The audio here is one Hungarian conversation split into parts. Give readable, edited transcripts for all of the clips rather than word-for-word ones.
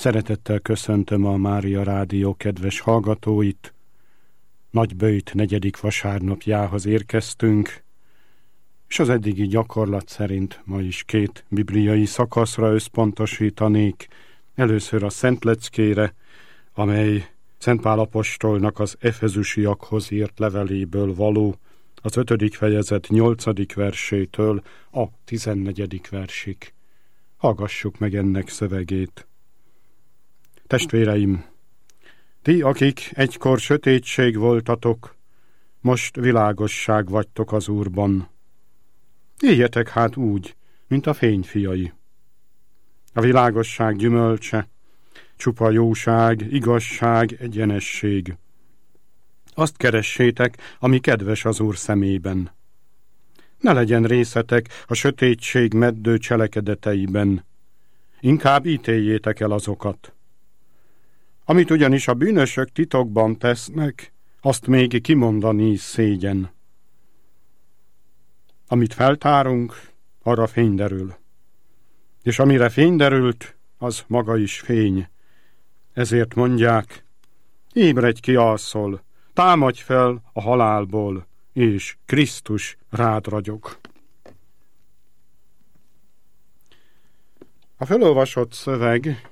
Szeretettel köszöntöm a Mária Rádió kedves hallgatóit. Nagyböjt 4. vasárnapjához érkeztünk, és az eddigi gyakorlat szerint ma is 2 bibliai szakaszra összpontosítanék. Először a Szentleckére, amely Szent Pál apostolnak az efezusiakhoz írt leveléből való, az 5. fejezet 8. versétől a 14. versig. Hallgassuk meg ennek szövegét. Testvéreim, ti, akik egykor sötétség voltatok, most világosság vagytok az Úrban. Éljetek hát úgy, mint a fényfiai. A világosság gyümölcse, csupa jóság, igazság, egyenesség. Azt keressétek, ami kedves az Úr szemében. Ne legyen részetek a sötétség meddő cselekedeteiben, inkább ítéljétek el azokat. Amit ugyanis a bűnösök titokban tesznek, azt még kimondani is szégyen. Amit feltárunk, arra fény derül. És amire fény derült, az maga is fény. Ezért mondják, ébredj ki alszol, támadj fel a halálból, és Krisztus rád ragyog. A felolvasott szöveg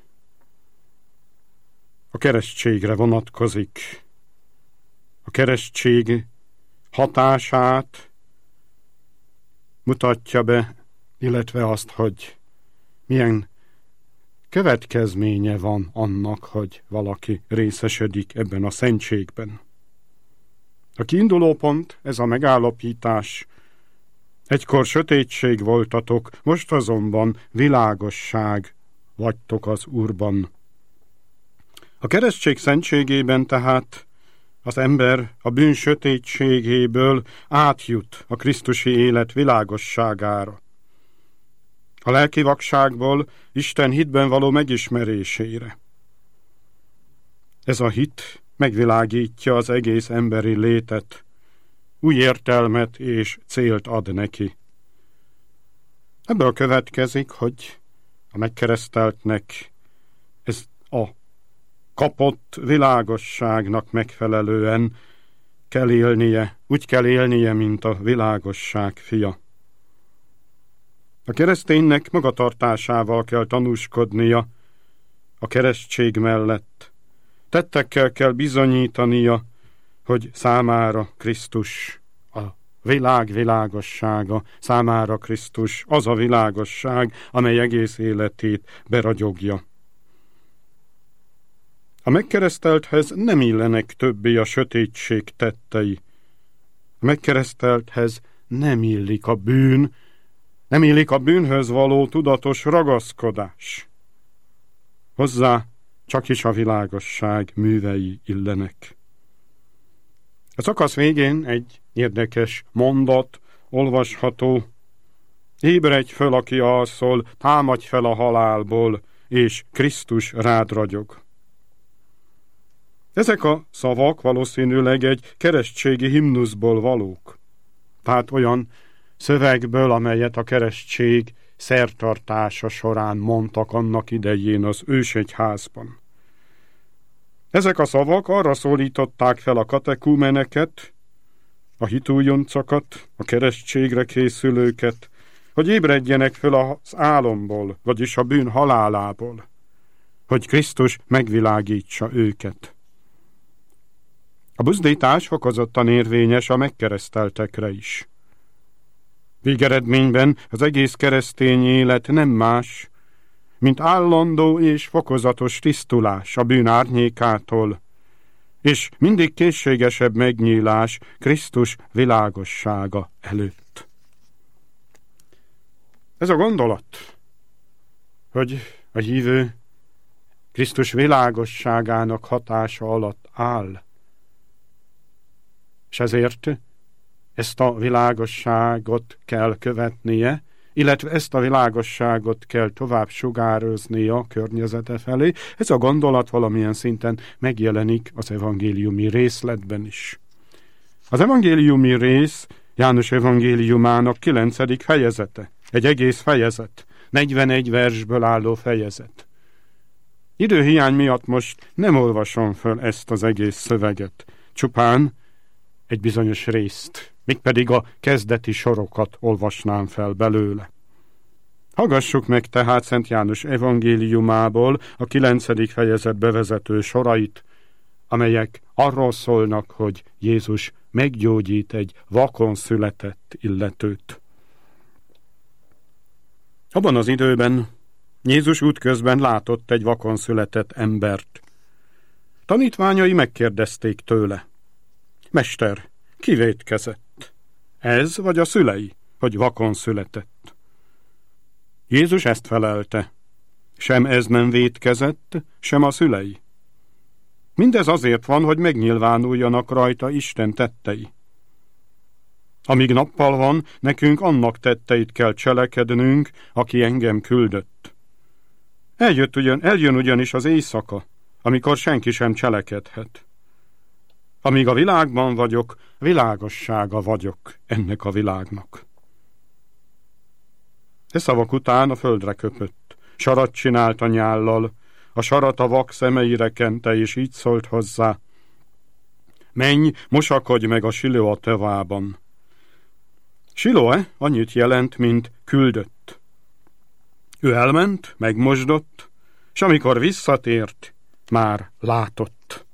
a keresztségre vonatkozik. A keresztség hatását mutatja be, illetve azt, hogy milyen következménye van annak, hogy valaki részesedik ebben a szentségben. A kiindulópont, ez a megállapítás. Egykor sötétség voltatok, most azonban világosság vagytok az Úrban. A keresztség szentségében tehát az ember a bűn sötétségéből átjut a krisztusi élet világosságára. A lelki vakságból Isten hitben való megismerésére. Ez a hit megvilágítja az egész emberi létet, új értelmet és célt ad neki. Ebből következik, hogy a megkereszteltnek ez a kapott világosságnak megfelelően kell élnie, úgy kell élnie, mint a világosság fia. A kereszténynek magatartásával kell tanúskodnia a keresztség mellett. Tettekkel kell bizonyítania, hogy számára Krisztus a világ világossága, számára Krisztus az a világosság, amely egész életét beragyogja. A megkeresztelthez nem illenek többé a sötétség tettei. A megkeresztelthez nem illik a bűn, nem illik a bűnhöz való tudatos ragaszkodás. Hozzá csak is a világosság művei illenek. A szakasz végén egy érdekes mondat olvasható. Ébredj föl, aki alszol, támadj fel a halálból, és Krisztus rád ragyog. Ezek a szavak valószínűleg egy keresztségi himnuszból valók. Tehát olyan szövegből, amelyet a keresztség szertartása során mondtak annak idején az ősegyházban. Ezek a szavak arra szólították fel a katekumeneket, a hitújoncokat, a keresztségre készülőket, hogy ébredjenek föl az álomból, vagyis a bűn halálából, hogy Krisztus megvilágítsa őket. A buzdítás fokozottan érvényes a megkereszteltekre is. Végeredményben az egész keresztény élet nem más, mint állandó és fokozatos tisztulás a bűn árnyékától, és mindig készségesebb megnyílás Krisztus világossága előtt. Ez a gondolat, hogy a hívő Krisztus világosságának hatása alatt áll, és ezért ezt a világosságot kell követnie, illetve ezt a világosságot kell tovább sugároznia a környezete felé. Ez a gondolat valamilyen szinten megjelenik az evangéliumi részletben is. Az evangéliumi rész János evangéliumának 9. fejezete. Egy egész fejezet. 41 versből álló fejezet. Időhiány miatt most nem olvasom föl ezt az egész szöveget, csupán egy bizonyos részt, mégpedig a kezdeti sorokat olvasnám fel belőle. Hallgassuk meg tehát Szent János evangéliumából a 9. fejezet bevezető sorait, amelyek arról szólnak, hogy Jézus meggyógyít egy vakon született illetőt. Abban az időben Jézus útközben látott egy vakon született embert. Tanítványai megkérdezték tőle: Mester, ki vétkezett? Ez vagy a szülei, hogy vakon született? Jézus ezt felelte: sem ez nem vétkezett, sem a szülei. Mindez azért van, hogy megnyilvánuljanak rajta Isten tettei. Amíg nappal van, nekünk annak tetteit kell cselekednünk, aki engem küldött. Eljön ugyanis az éjszaka, amikor senki sem cselekedhet. Amíg a világban vagyok, világossága vagyok ennek a világnak. E szavak után a földre köpött, sarat csinált a nyállal, a sarat a vak szemeire kente, és így szólt hozzá: Menj, mosakodj meg a Siloa tavában. Siloe annyit jelent, mint küldött. Ő elment, megmosdott, és amikor visszatért, már látott.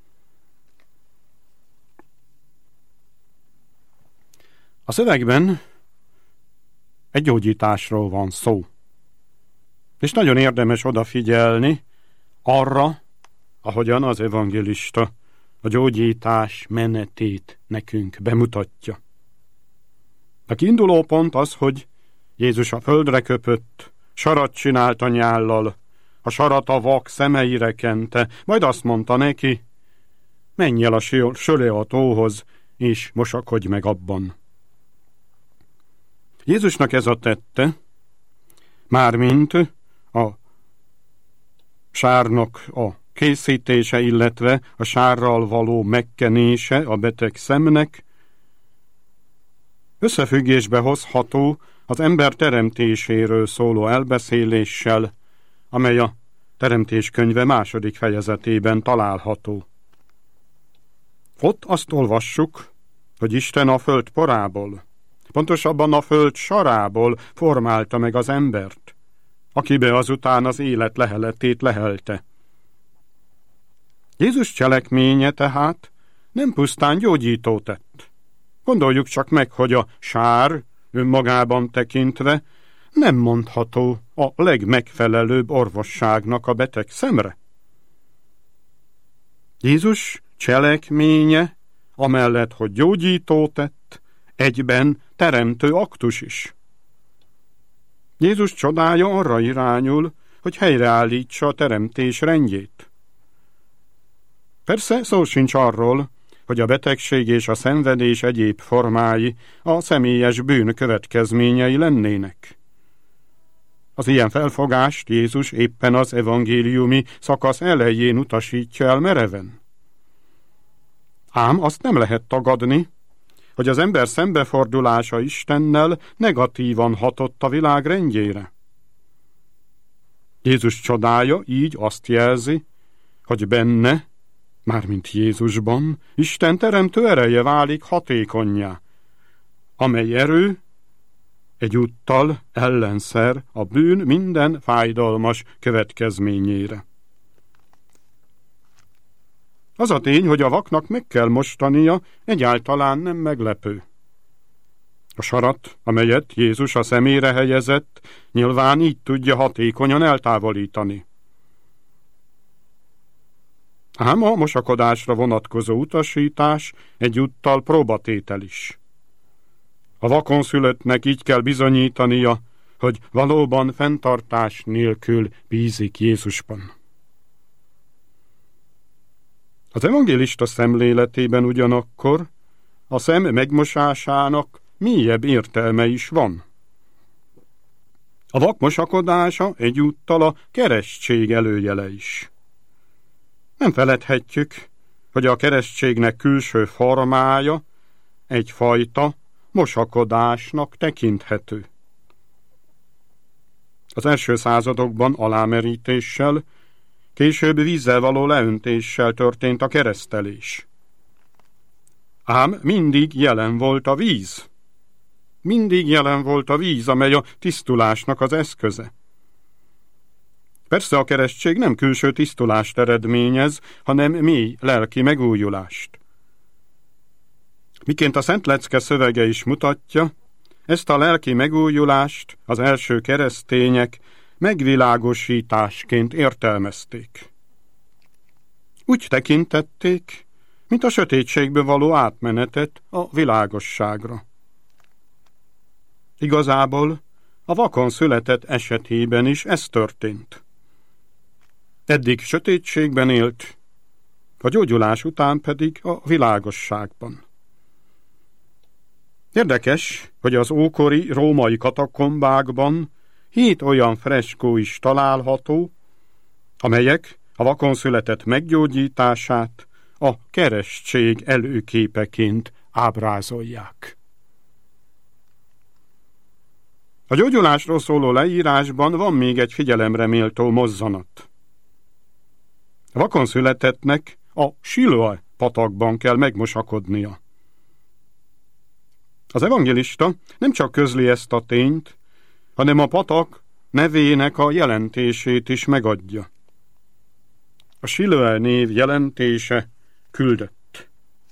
A szövegben egy gyógyításról van szó. És nagyon érdemes odafigyelni arra, ahogyan az evangélista a gyógyítás menetét nekünk bemutatja. A kiinduló pont az, hogy Jézus a földre köpött, sarat csinált a nyállal, a sarat a vak szemeire kente, majd azt mondta neki: menj el a Siloa tóhoz, és mosakodj meg abban. Jézusnak ez a tette, mármint a sárnak a készítése, illetve a sárral való megkenése a beteg szemnek, összefüggésbe hozható az ember teremtéséről szóló elbeszéléssel, amely a Teremtés könyve 2. fejezetében található. Ott azt olvassuk, hogy Isten a föld porából, pontosabban a föld sarából formálta meg az embert, akibe azután az élet leheletét lehelte. Jézus cselekménye tehát nem pusztán gyógyító tett. Gondoljuk csak meg, hogy a sár önmagában tekintve nem mondható a legmegfelelőbb orvosságnak a beteg szemre. Jézus cselekménye, amellett, hogy gyógyító tett, egyben teremtő aktus is. Jézus csodája arra irányul, hogy helyreállítsa a teremtés rendjét. Persze szó sincs arról, hogy a betegség és a szenvedés egyéb formái a személyes bűn következményei lennének. Az ilyen felfogást Jézus éppen az evangéliumi szakasz elején utasítja el mereven. Ám azt nem lehet tagadni, hogy az ember szembefordulása Istennel negatívan hatott a világ rendjére. Jézus csodája így azt jelzi, hogy benne, mármint Jézusban, Isten teremtő ereje válik hatékonnyá, amely erő egyúttal ellenszer a bűn minden fájdalmas következményére. Az a tény, hogy a vaknak meg kell mostania, egyáltalán nem meglepő. A sarat, amelyet Jézus a szemére helyezett, nyilván így tudja hatékonyan eltávolítani. Ám a mosakodásra vonatkozó utasítás egyúttal próbatétel is. A vakon szülöttnek így kell bizonyítania, hogy valóban fenntartás nélkül bízik Jézusban. Az evangélista szemléletében ugyanakkor a szem megmosásának mélyebb értelme is van. A vak mosakodása egyúttal a keresztség előjele is. Nem feledhetjük, hogy a keresztségnek külső formája egyfajta mosakodásnak tekinthető. Az első századokban alámerítéssel Később vízzel való leöntéssel történt a keresztelés. Ám mindig jelen volt a víz. Mindig jelen volt a víz, amely a tisztulásnak az eszköze. Persze a keresztség nem külső tisztulást eredményez, hanem mély lelki megújulást. Miként a Szent Lecke szövege is mutatja, ezt a lelki megújulást az első keresztények megvilágosításként értelmezték. Úgy tekintették, mint a sötétségből való átmenetet a világosságra. Igazából a vakon született esetében is ez történt. Eddig sötétségben élt, a gyógyulás után pedig a világosságban. Érdekes, hogy az ókori római katakombákban 7 olyan freskó is található, amelyek a vakon született meggyógyítását a keresztség előképeként ábrázolják. A gyógyulásról szóló leírásban van még egy figyelemre méltó mozzanat. A vakon születettnek a Siloé patakban kell megmosakodnia. Az evangélista nem csak közli ezt a tényt, hanem a patak nevének a jelentését is megadja. A Siloé név jelentése küldött.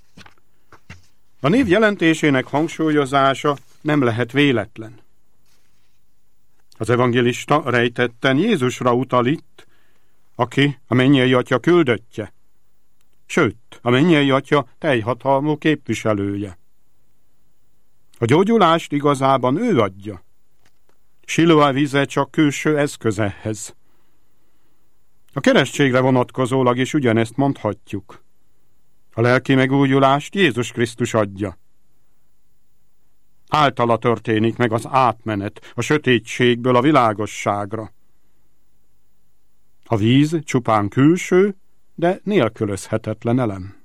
A név jelentésének hangsúlyozása nem lehet véletlen. Az evangélista rejtetten Jézusra utal itt, aki a mennyei Atya küldöttje, sőt, a mennyei Atya teljhatalmú képviselője. A gyógyulást igazában ő adja. Siloé víze csak külső eszköz ehhez. A keresztségre vonatkozólag is ugyanezt mondhatjuk. A lelki megújulást Jézus Krisztus adja. Általa történik meg az átmenet a sötétségből a világosságra. A víz csupán külső, de nélkülözhetetlen elem.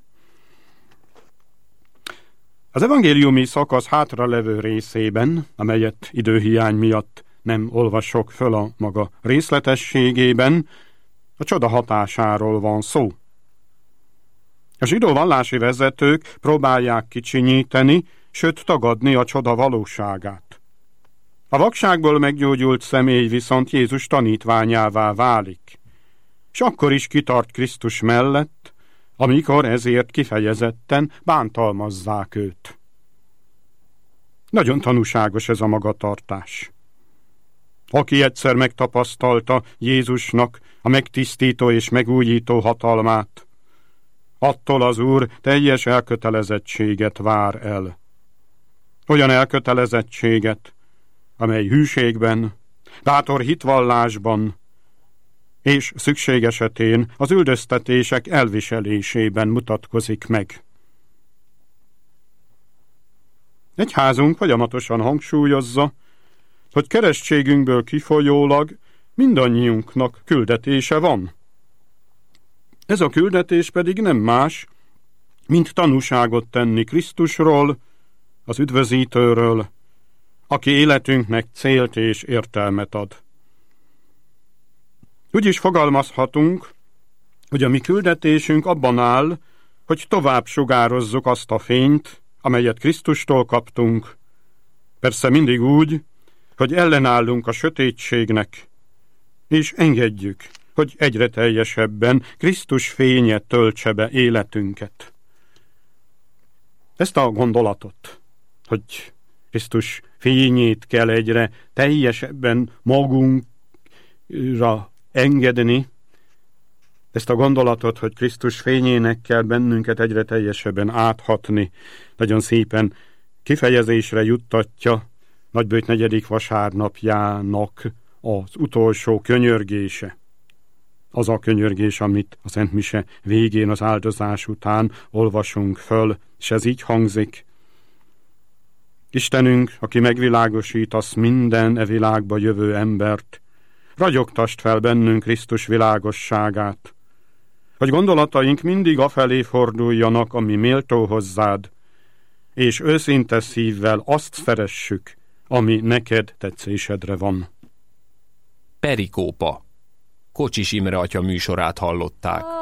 Az evangéliumi szakasz hátralevő részében, amelyet időhiány miatt nem olvasok föl a maga részletességében, a csoda hatásáról van szó. A zsidó vallási vezetők próbálják kicsinyíteni, sőt tagadni a csoda valóságát. A vakságból meggyógyult személy viszont Jézus tanítványává válik, és akkor is kitart Krisztus mellett, amikor ezért kifejezetten bántalmazzák őt. Nagyon tanúságos ez a magatartás. Aki egyszer megtapasztalta Jézusnak a megtisztító és megújító hatalmát, attól az Úr teljes elkötelezettséget vár el. Olyan elkötelezettséget, amely hűségben, bátor hitvallásban és szükség esetén az üldöztetések elviselésében mutatkozik meg. Egyházunk folyamatosan hangsúlyozza, hogy keresztségünkből kifolyólag mindannyiunknak küldetése van. Ez a küldetés pedig nem más, mint tanúságot tenni Krisztusról, az üdvözítőről, aki életünknek célt és értelmet ad. Úgy is fogalmazhatunk, hogy a mi küldetésünk abban áll, hogy tovább sugározzuk azt a fényt, amelyet Krisztustól kaptunk, persze mindig úgy, hogy ellenállunk a sötétségnek, és engedjük, hogy egyre teljesebben Krisztus fénye töltse be életünket. Ezt a gondolatot, hogy Krisztus fényét kell egyre teljesebben magunkra engedni, ezt a gondolatot, hogy Krisztus fényének kell bennünket egyre teljesebben áthatni, nagyon szépen kifejezésre juttatja Nagybőjt 4. vasárnapjának az utolsó könyörgése. Az a könyörgés, amit a Szent Mise végén az áldozás után olvasunk föl, és ez így hangzik. Istenünk, aki megvilágosítasz minden e világba jövő embert, ragyogtasd fel bennünk Krisztus világosságát, hogy gondolataink mindig afelé forduljanak, ami méltó hozzád, és őszinte szívvel azt szeressük, ami neked tetszésedre van. Perikópa. Kocsis Imre atya műsorát hallották.